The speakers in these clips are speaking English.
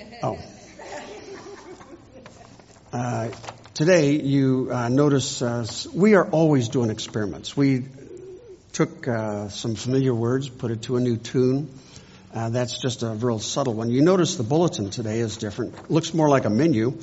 Oh. Today, you notice we are always doing experiments. We took some familiar words, put it to a new tune. That's just a real subtle one. You notice the bulletin today is different. Looks more like a menu.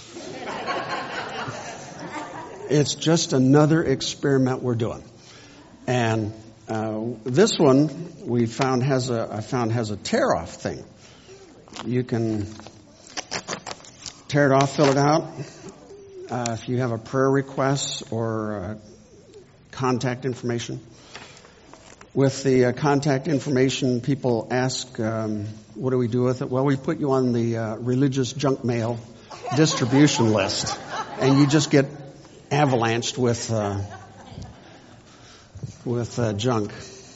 It's just another experiment we're doing. And this one I found has a tear-off thing. You can tear it off, fill it out. If you have a prayer request or contact information. With the contact information, people ask, what do we do with it? Well, we put you on the religious junk mail distribution list, and you just get avalanched with junk.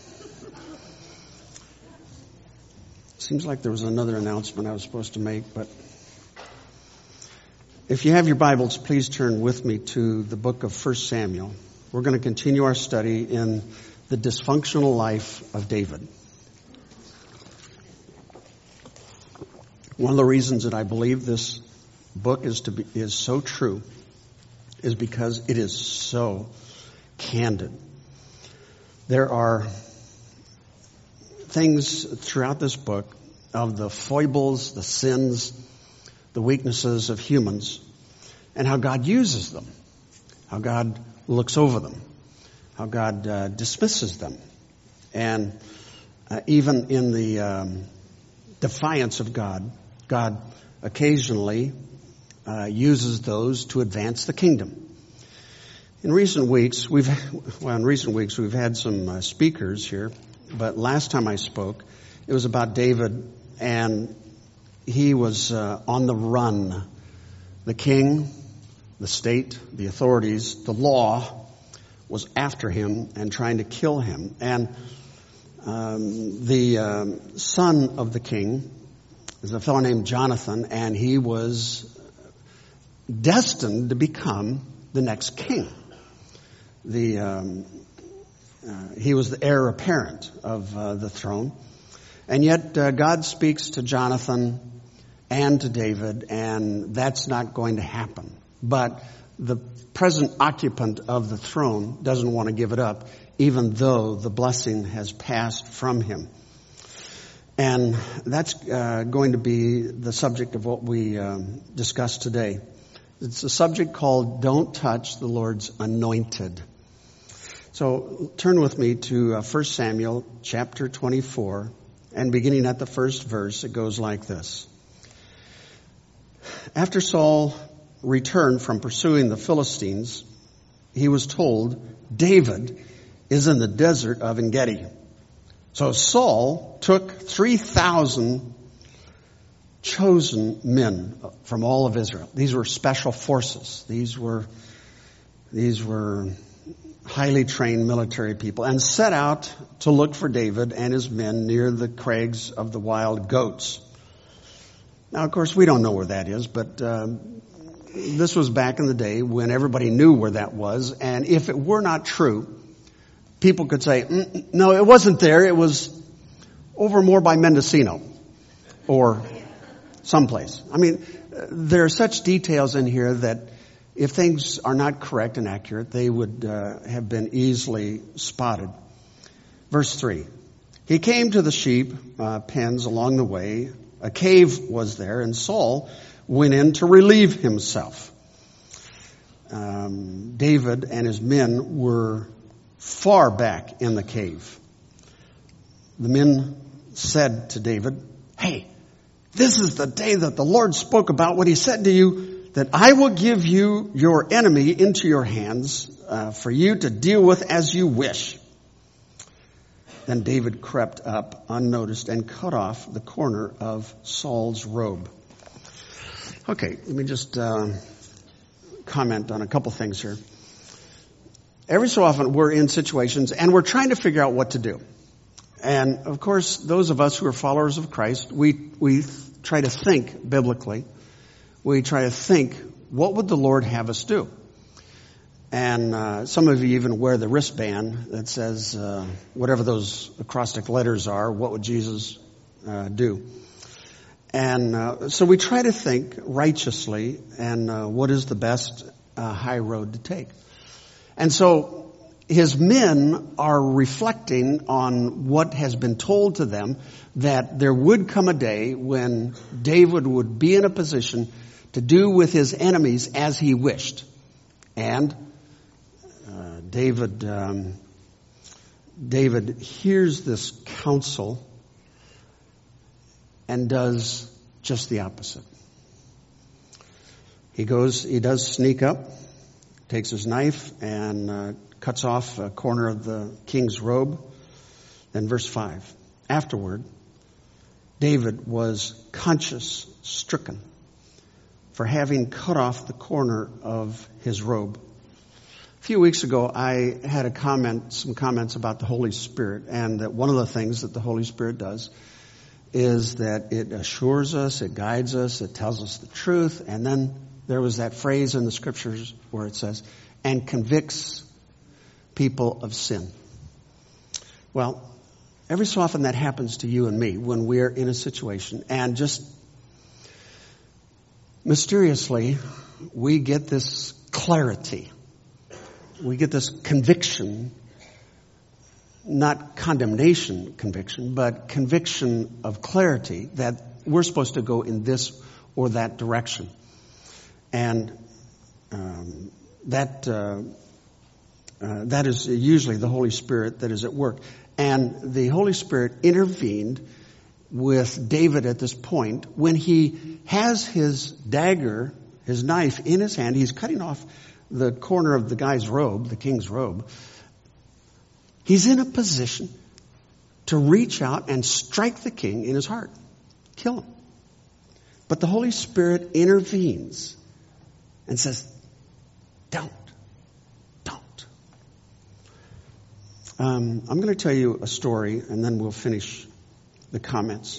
Seems like there was another announcement I was supposed to make, but if you have your Bibles, please turn with me to the book of 1 Samuel. We're going to continue our study in the dysfunctional life of David. One of the reasons that I believe this book is so true is because it is so candid. There are things throughout this book of the foibles, the sins, the weaknesses of humans, and how God uses them, how God looks over them, how God dismisses them. And even in the defiance of God, God occasionally uses those to advance the kingdom. In recent weeks, we've had some speakers here, but last time I spoke, it was about David, and he was on the run. The king, the state, the authorities, the law was after him and trying to kill him. And the son of the king is a fellow named Jonathan, and he was destined to become the next king. He was the heir apparent of the throne. And yet God speaks to Jonathan and to David, and that's not going to happen. But the present occupant of the throne doesn't want to give it up, even though the blessing has passed from him. And that's going to be the subject of what we discuss today. It's a subject called Don't Touch the Lord's Anointed. So turn with me to 1 Samuel chapter 24, and beginning at the first verse, it goes like this. After Saul returned from pursuing the Philistines, he was told, David is in the desert of En-Gedi. So Saul took 3,000 chosen men from all of Israel. These were special forces. These were highly trained military people, and set out to look for David and his men near the crags of the wild goats. Now, of course, we don't know where that is, but this was back in the day when everybody knew where that was, and if it were not true, people could say, no, it wasn't there, it was over more by Mendocino, or someplace. I mean, there are such details in here that if things are not correct and accurate, they would have been easily spotted. Verse 3. He came to the sheep pens along the way. A cave was there, and Saul went in to relieve himself. David and his men were far back in the cave. The men said to David, hey, this is the day that the Lord spoke about when he said to you, that I will give you your enemy into your hands for you to deal with as you wish. Then David crept up unnoticed and cut off the corner of Saul's robe. Okay, let me just comment on a couple things here. Every so often we're in situations and we're trying to figure out what to do. And of course, those of us who are followers of Christ, we try to think biblically. We try to think, what would the Lord have us do? And some of you even wear the wristband that says, whatever those acrostic letters are, what would Jesus do? And so we try to think righteously and what is the best high road to take. And so his men are reflecting on what has been told to them, that there would come a day when David would be in a position to do with his enemies as he wished. And David hears this counsel and does just the opposite. He does sneak up, takes his knife and cuts off a corner of the king's robe. Then verse 5. Afterward, David was conscience stricken for having cut off the corner of his robe. A few weeks ago, I had some comments about the Holy Spirit, and that one of the things that the Holy Spirit does is that it assures us, it guides us, it tells us the truth, and then there was that phrase in the scriptures where it says, and convicts people of sin. Well, every so often that happens to you and me when we're in a situation, and just mysteriously we get this clarity. We get this conviction, not condemnation conviction, but conviction of clarity that we're supposed to go in this or that direction. And that is usually the Holy Spirit that is at work. And the Holy Spirit intervened with David at this point when he has his dagger, his knife in his hand. He's cutting off the corner of the guy's robe, the king's robe. He's in a position to reach out and strike the king in his heart, kill him. But the Holy Spirit intervenes and says, don't. I'm going to tell you a story, and then we'll finish the comments.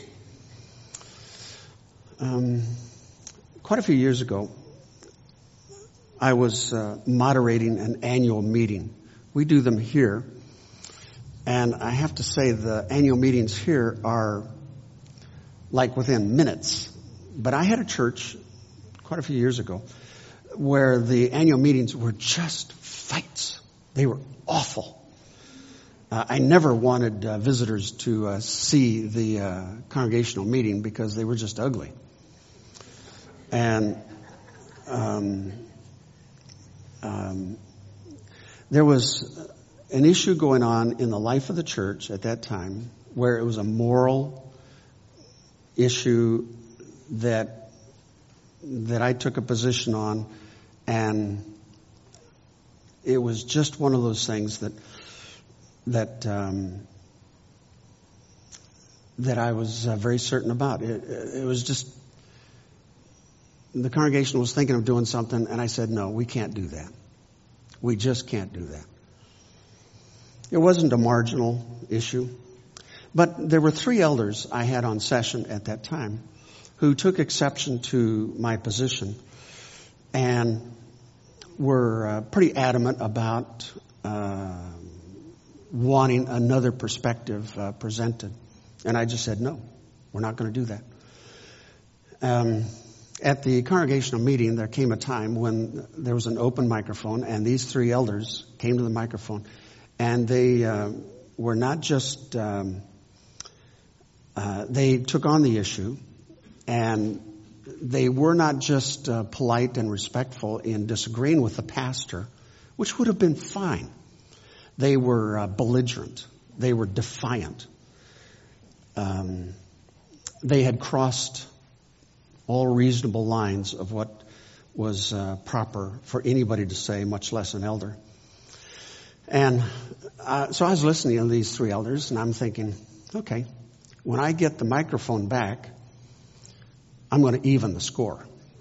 Quite a few years ago, I was moderating an annual meeting. We do them here. And I have to say the annual meetings here are like within minutes. But I had a church quite a few years ago where the annual meetings were just fights. They were awful. I never wanted visitors to see the congregational meeting because they were just ugly. And there was an issue going on in the life of the church at that time where it was a moral issue that I took a position on, and it was just one of those things that I was very certain about. It was just, the congregation was thinking of doing something, and I said, no, we can't do that. We just can't do that. It wasn't a marginal issue. But there were 3 elders I had on session at that time who took exception to my position and were pretty adamant about wanting another perspective presented. And I just said, no, we're not going to do that. At the congregational meeting, there came a time when there was an open microphone, and these 3 elders came to the microphone, and they were not just, they took on the issue, and they were not just polite and respectful in disagreeing with the pastor, which would have been fine. They were belligerent. They were defiant. They had crossed all reasonable lines of what was proper for anybody to say, much less an elder. And so I was listening to these 3 elders, and I'm thinking, okay, when I get the microphone back, I'm going to even the score.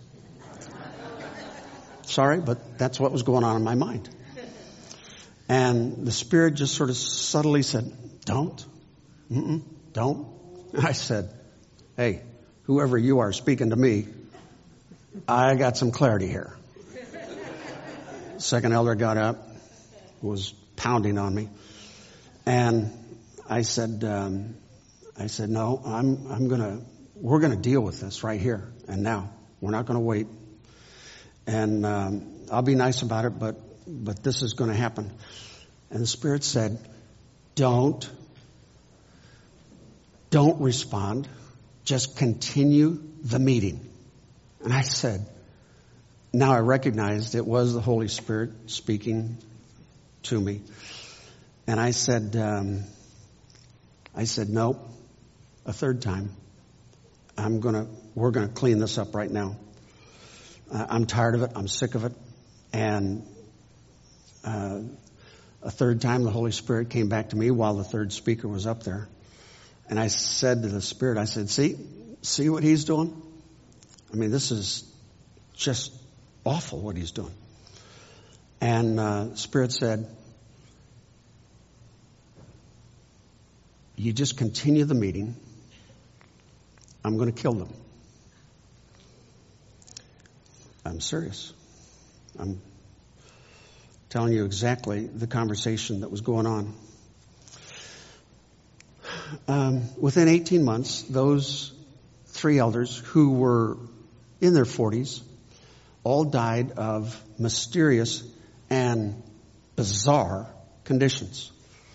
Sorry, but that's what was going on in my mind. And the Spirit just sort of subtly said, don't. Don't. I said, hey, whoever you are speaking to me, I got some clarity here. Second elder got up, was pounding on me. And I said, no, I'm going to we're going to deal with this right here and now. We're not going to wait. And I'll be nice about it, but this is going to happen. And the Spirit said, don't respond. Just continue the meeting. And I said, now I recognized it was the Holy Spirit speaking to me. And I said, nope, a third time. We're going to clean this up right now. I'm tired of it. I'm sick of it. And a third time the Holy Spirit came back to me while the third speaker was up there. And I said to the Spirit, I said, see what he's doing? I mean, this is just awful what he's doing. And the Spirit said, you just continue the meeting. I'm going to kill them. I'm serious. I'm telling you exactly the conversation that was going on. Within 18 months, those 3 elders who were in their 40s all died of mysterious and bizarre conditions.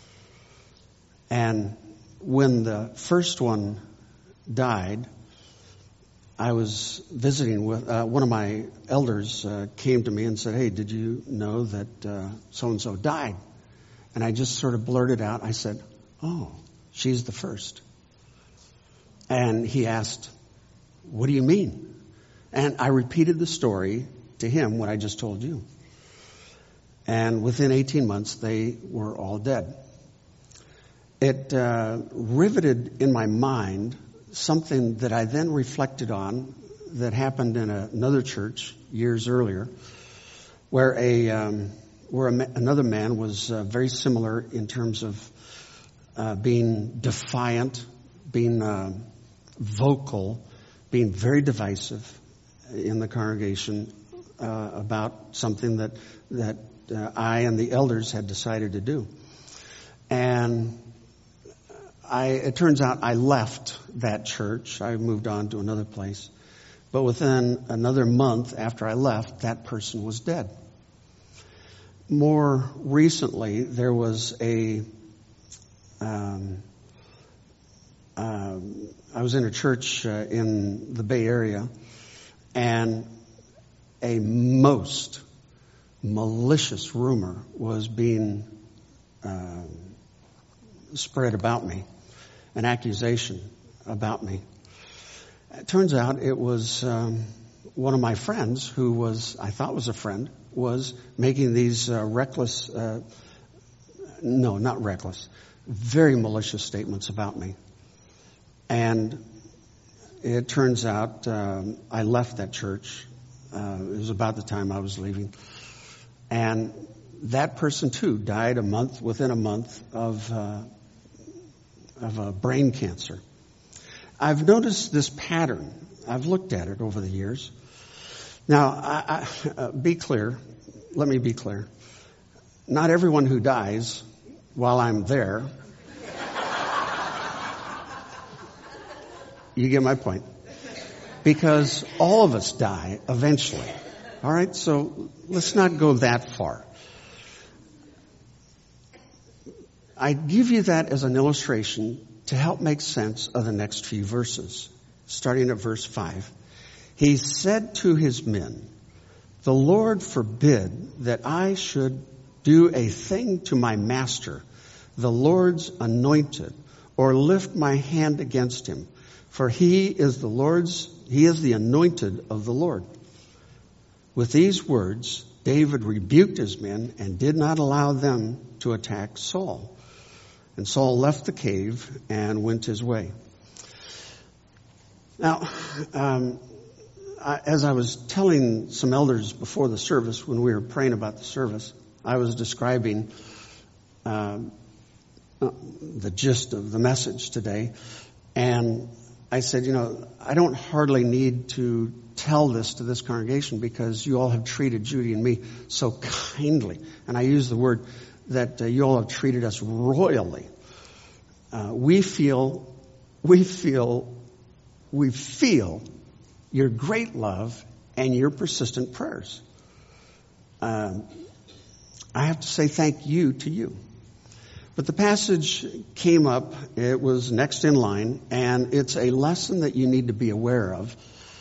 And when the first one died, I was visiting with one of my elders came to me and said, hey, did you know that so-and-so died? And I just sort of blurted out, I said, oh, she's the first. And he asked, what do you mean? And I repeated the story to him, what I just told you. And within 18 months, they were all dead. It riveted in my mind something that I then reflected on that happened in another church years earlier, where another man was very similar in terms of being defiant, being vocal, being very divisive in the congregation about something that I and the elders had decided to do. And it turns out I left that church. I moved on to another place. But within another month after I left, that person was dead. More recently, there was I was in a church in the Bay Area, and a most malicious rumor was being spread about me, an accusation about me. It turns out it was one of my friends who I thought was a friend, was making these reckless, no, not reckless, very malicious statements about me. And it turns out I left that church. It was about the time I was leaving. And that person, too, died within a month of brain cancer. I've noticed this pattern. I've looked at it over the years. Now, be clear. Let me be clear. Not everyone who dies while I'm there. You get my point. Because all of us die eventually. All right? So let's not go that far. I give you that as an illustration to help make sense of the next few verses. Starting at verse 5. He said to his men, the Lord forbid that I should do a thing to my master, the Lord's anointed, or lift my hand against him. For he is the anointed of the Lord. With these words, David rebuked his men and did not allow them to attack Saul. And Saul left the cave and went his way. Now, as I was telling some elders before the service, when we were praying about the service, I was describing the gist of the message today. And I said, I don't hardly need to tell this to this congregation because you all have treated Judy and me so kindly. And I use the word that you all have treated us royally. We feel we feel your great love and your persistent prayers. I have to say thank you to you. But the passage came up, it was next in line, and it's a lesson that you need to be aware of.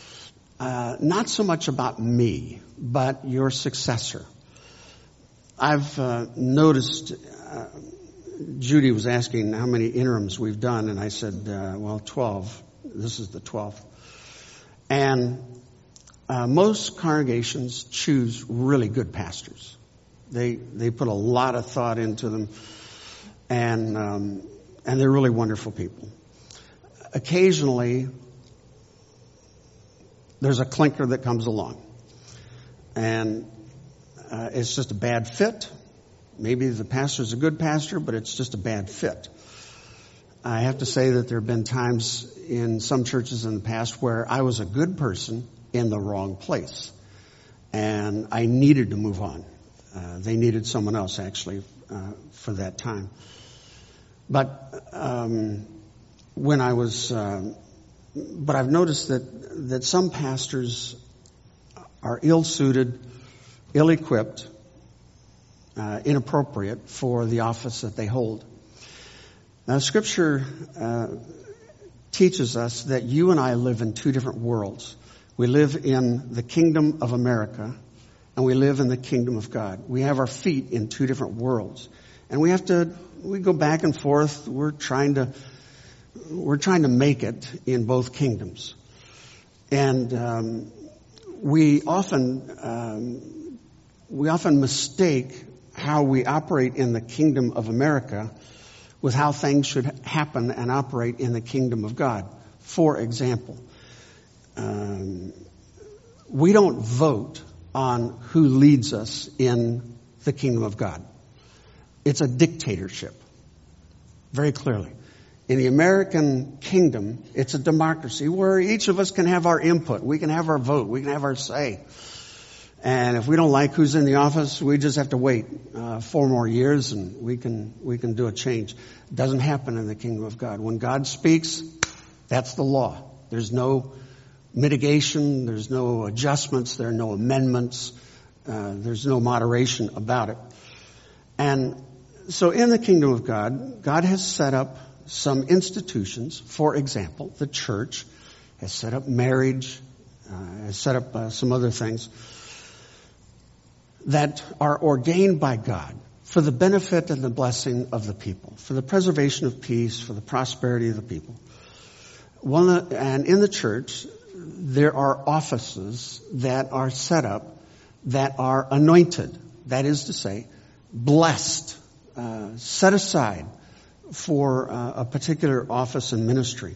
Not so much about me, but your successor. I've noticed, Judy was asking how many interims we've done, and I said, 12. This is the 12th. And most congregations choose really good pastors. They put a lot of thought into them. And they're really wonderful people. Occasionally, there's a clinker that comes along. And it's just a bad fit. Maybe the pastor's a good pastor, but it's just a bad fit. I have to say that there have been times in some churches in the past where I was a good person in the wrong place. And I needed to move on. They needed someone else, actually, for that time. But when I was, but I've noticed that some pastors are ill-suited, ill-equipped, inappropriate for the office that they hold. Now, Scripture teaches us that you and I live in two different worlds. We live in the kingdom of America, and we live in the kingdom of God. We have our feet in two different worlds, and we go back and forth. We're trying to make it in both kingdoms. And we often mistake how we operate in the kingdom of America with how things should happen and operate in the kingdom of God. For example, we don't vote on who leads us in the kingdom of God. It's a dictatorship, very clearly. In the American kingdom, it's a democracy where each of us can have our input. We can have our vote. We can have our say. And if we don't like who's in the office, we just have to wait 4 more years and we can do a change. It doesn't happen in the kingdom of God. When God speaks, that's the law. There's no mitigation. There's no adjustments. There are no amendments. There's no moderation about it. And so in the kingdom of God, God has set up some institutions. For example, the church has set up marriage, has set up some other things that are ordained by God for the benefit and the blessing of the people, for the preservation of peace, for the prosperity of the people. And in the church, there are offices that are set up that are anointed, that is to say, blessed, set aside for a particular office and ministry.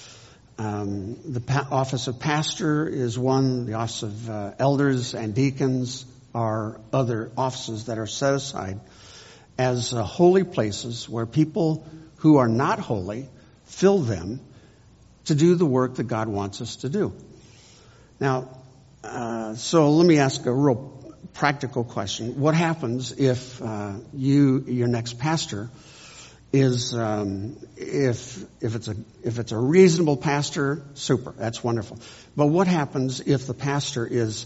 The office of pastor is one. The office of elders and deacons are other offices that are set aside as holy places where people who are not holy fill them to do the work that God wants us to do. Now, so let me ask a real practical question. What happens if your next pastor is if it's a reasonable pastor? Super, that's wonderful. But what happens if the pastor is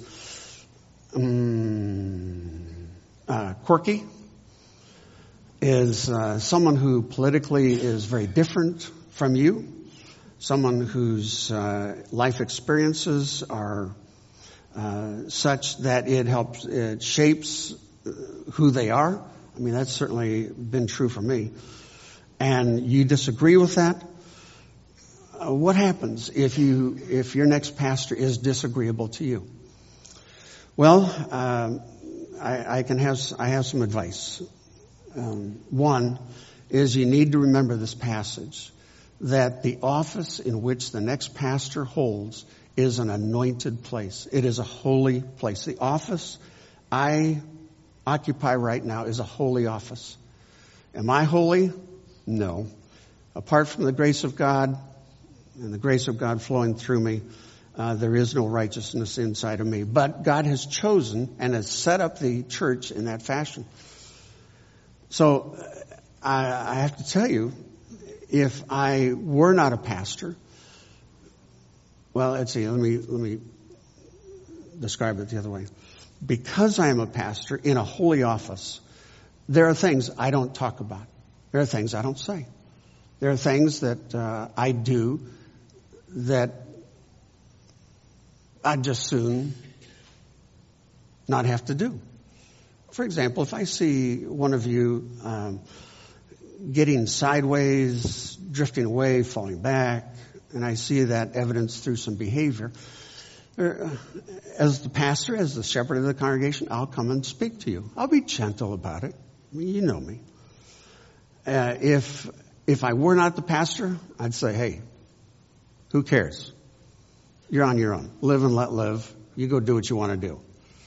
quirky? Is someone who politically is very different from you? Someone whose life experiences are such that it shapes who they are? I mean, that's certainly been true for me. And you disagree with that? What happens if your next pastor is disagreeable to you? Well, I have some advice. One is you need to remember this passage, that the office in which the next pastor holds is an anointed place. It is a holy place. The office I occupy right now is a holy office. Am I holy? No. Apart from the grace of God and the grace of God flowing through me, there is no righteousness inside of me. But God has chosen and has set up the church in that fashion. So I have to tell you, if I were not a pastor, Well, let's see. Let me describe it the other way. Because I am a pastor in a holy office, there are things I don't talk about. There are things I don't say. There are things that I do that I'd just soon not have to do. For example, if I see one of you getting sideways, drifting away, falling back, and I see that evidence through some behavior, as the pastor, as the shepherd of the congregation, I'll come and speak to you. I'll be gentle about it. I mean, you know me. If I were not the pastor, I'd say, hey, who cares? You're on your own. Live and let live. You go do what you want to do.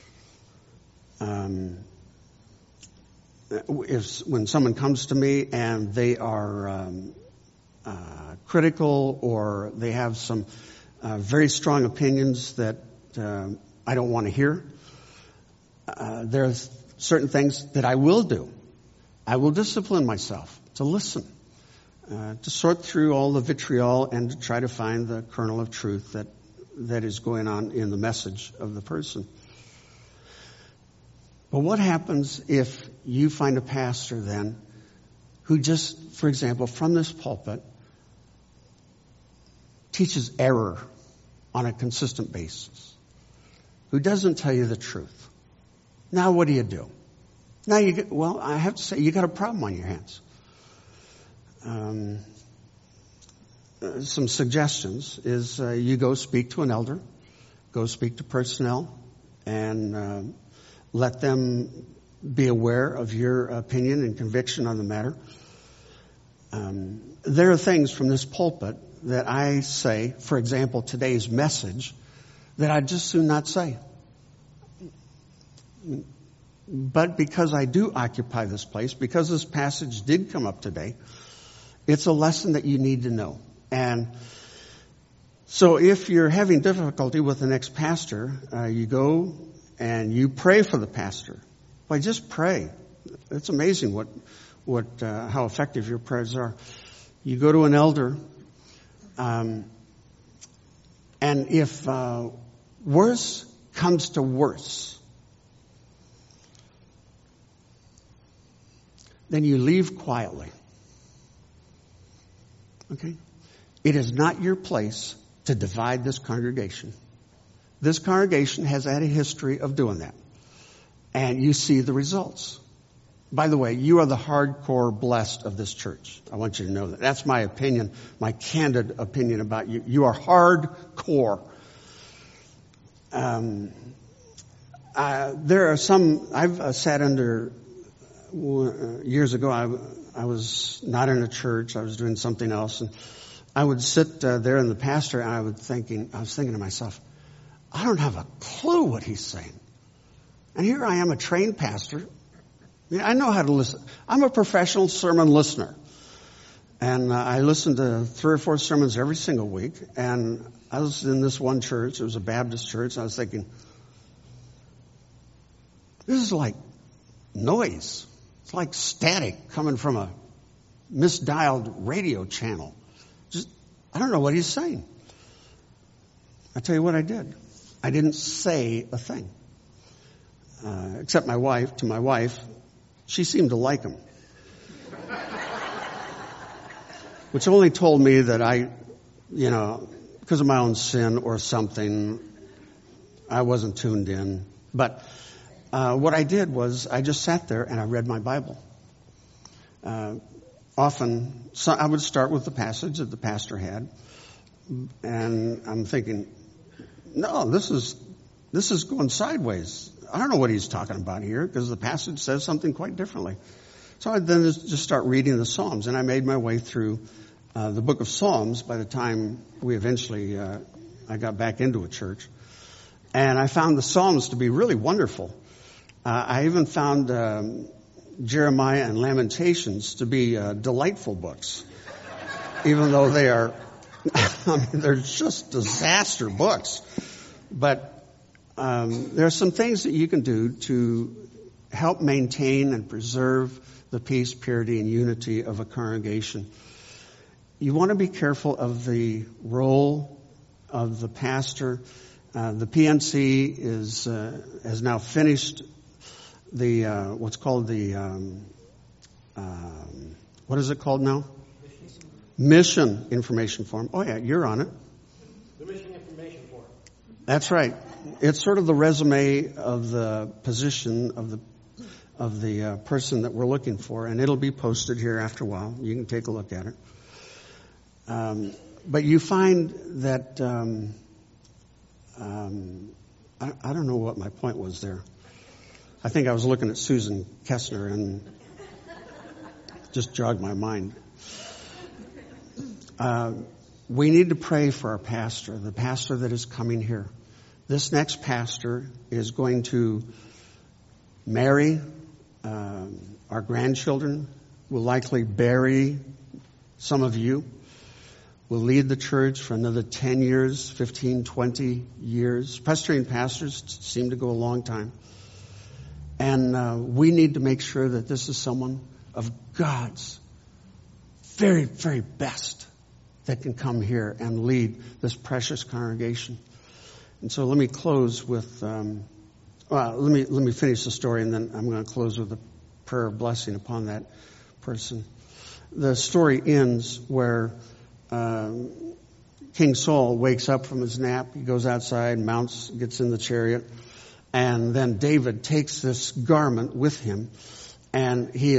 When someone comes to me and they are critical or they have some very strong opinions that I don't want to hear, there's certain things that I will do. I will discipline myself to listen, to sort through all the vitriol and to try to find the kernel of truth that is going on in the message of the person. But what happens if you find a pastor then who just, for example, from this pulpit, teaches error on a consistent basis, who doesn't tell you the truth? Now what do? Now I have to say, you got a problem on your hands. Some suggestions is you go speak to an elder, go speak to personnel, and let them be aware of your opinion and conviction on the matter. There are things from this pulpit that I say, for example, today's message, that I'd just soon not say. But because I do occupy this place, because this passage did come up today, it's a lesson that you need to know. And so if you're having difficulty with the next pastor, you go and you pray for the pastor. Why, just pray. It's amazing how effective your prayers are. You go to an elder, and if worse comes to worse, then you leave quietly. Okay? It is not your place to divide this congregation. This congregation has had a history of doing that. And you see the results. By the way, you are the hardcore blessed of this church. I want you to know that. That's my opinion, my candid opinion about you. You are hardcore. There are some, I've sat under, years ago, I was not in a church, I was doing something else, and I would sit there in the pastor, and I was thinking to myself, I don't have a clue what he's saying. And here I am, a trained pastor. I know how to listen. I'm a professional sermon listener. And I listened to 3 or 4 sermons every single week. And I was in this one church. It was a Baptist church. And I was thinking, this is like noise. It's like static coming from a misdialed radio channel. I don't know what he's saying. I tell you what I did. I didn't say a thing. Except my wife, she seemed to like him. Which only told me that I, because of my own sin or something, I wasn't tuned in. But what I did was I just sat there and I read my Bible. Often, I would start with the passage that the pastor had. And I'm thinking, no, this is going sideways. I don't know what he's talking about here because the passage says something quite differently. So I then just start reading the Psalms, and I made my way through the book of Psalms by the time we eventually, I got back into a church. And I found the Psalms to be really wonderful. I even found Jeremiah and Lamentations to be delightful books, even though they are, they're just disaster books. But there are some things that you can do to help maintain and preserve the peace, purity, and unity of a congregation. You want to be careful of the role of the pastor. The PNC has now finished the what's called the what is it called now? Mission information form. Oh yeah, you're on it. The mission information form. That's right. It's sort of the resume of the position of the person that we're looking for, and it'll be posted here after a while. You can take a look at it. But you find that I don't know what my point was there. I think I was looking at Susan Kessner and just jogged my mind. We need to pray for our pastor, the pastor that is coming here. This next pastor is going to marry our grandchildren, will likely bury some of you, will lead the church for another 10 years, 15, 20 years. Presbyterian pastors seem to go a long time. And we need to make sure that this is someone of God's very, very best that can come here and lead this precious congregation. And so let me close with, let me finish the story, and then I'm going to close with a prayer of blessing upon that person. The story ends where King Saul wakes up from his nap. He goes outside, mounts, gets in the chariot, and then David takes this garment with him, and he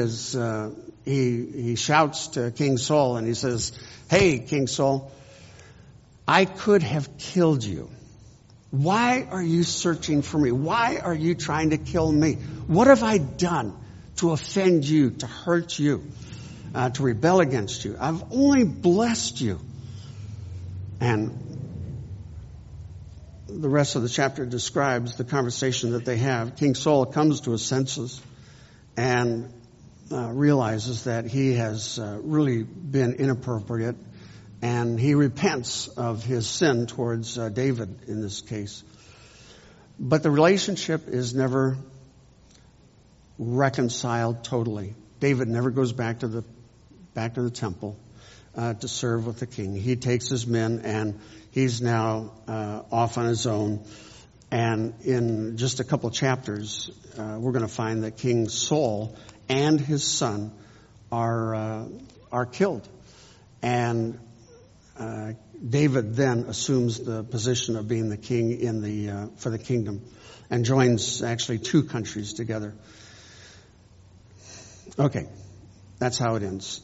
shouts to King Saul, and he says, "Hey, King Saul, I could have killed you. Why are you searching for me? Why are you trying to kill me? What have I done to offend you, to hurt you, to rebel against you? I've only blessed you." And the rest of the chapter describes the conversation that they have. King Saul comes to his senses and realizes that he has really been inappropriate, and he repents of his sin towards David in this case. But the relationship is never reconciled totally. David never goes back to the temple to serve with the king. He takes his men, and he's now off on his own. And in just a couple chapters, we're going to find that King Saul and his son are killed. And David then assumes the position of being the king for the kingdom, and joins actually two countries together. Okay, that's how it ends.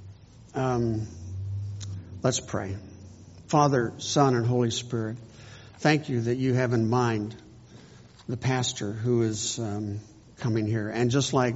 Let's pray. Father, Son, and Holy Spirit, thank you that you have in mind the pastor who is coming here. And just like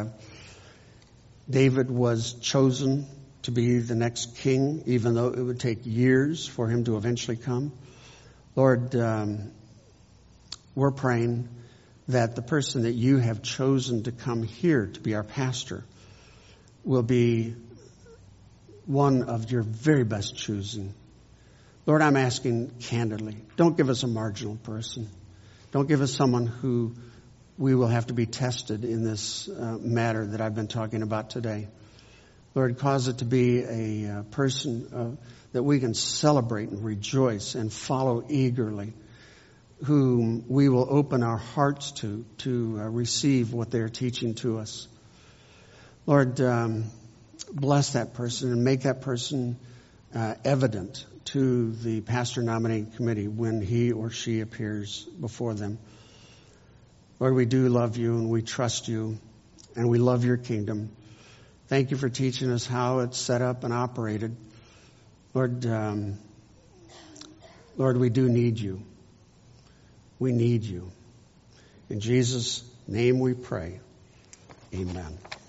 David was chosen to be the next king, even though it would take years for him to eventually come, Lord, we're praying that the person that you have chosen to come here to be our pastor will be one of your very best choosing. Lord, I'm asking candidly, don't give us a marginal person. Don't give us someone who we will have to be tested in this matter that I've been talking about today. Lord, cause it to be a person that we can celebrate and rejoice and follow eagerly, whom we will open our hearts to receive what they're teaching to us. Lord, bless that person and make that person evident to the pastor nominating committee when he or she appears before them. Lord, we do love you, and we trust you, and we love your kingdom. Thank you for teaching us how it's set up and operated. Lord, we do need you. We need you. In Jesus' name we pray. Amen.